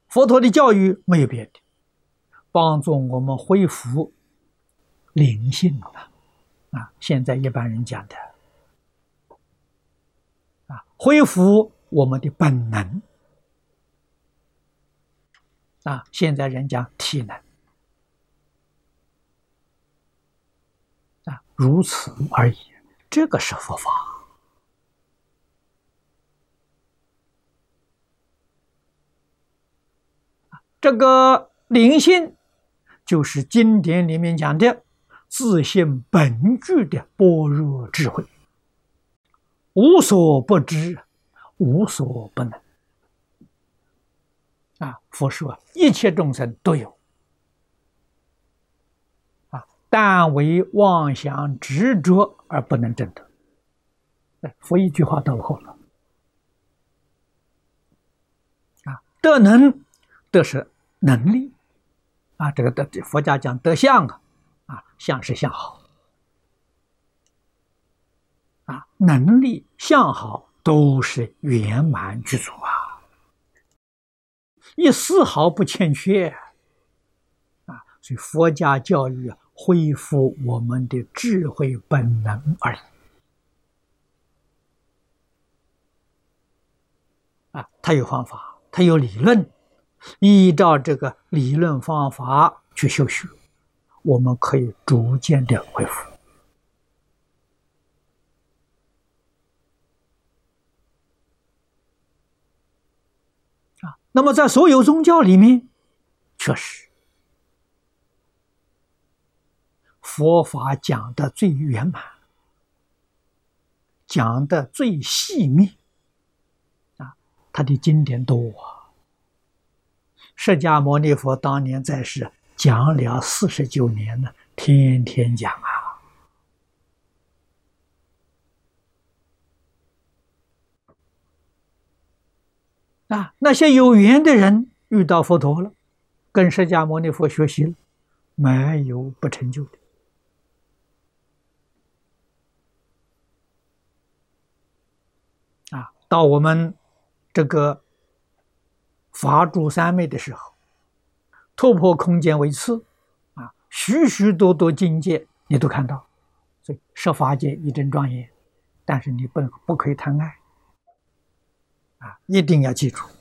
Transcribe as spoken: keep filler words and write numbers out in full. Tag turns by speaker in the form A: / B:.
A: 佛陀的教育没有别的，帮助我们恢复灵性了啊！现在一般人讲的啊，恢复我们的本能啊，现在人讲体能啊，如此而已。这个是佛法。这个灵性就是经典里面讲的自性本具的般若智慧，无所不知，无所不能啊！佛说一切众生都有啊，但为妄想执着而不能证得。佛一句话道破了啊，得能得是能力啊，这个德佛家讲德相啊，啊相是相好啊，能力相好都是圆满具足啊，一丝毫不欠缺啊，所以佛家教育啊，恢复我们的智慧本能而已啊，它有方法，它有理论。依照这个理论方法去修学，我们可以逐渐的恢复啊。那么在所有宗教里面，确实佛法讲的最圆满，讲的最细密啊，他的经典多啊。释迦牟尼佛当年在世讲了四十九年呢，天天讲啊。啊，那些有缘的人遇到佛陀了，跟释迦牟尼佛学习了，没有不成就的。啊，到我们这个法住三昧的时候，突破空间为次啊，许许多多境界你都看到，所以十法界一真庄严，但是你不不可以贪爱啊，一定要记住。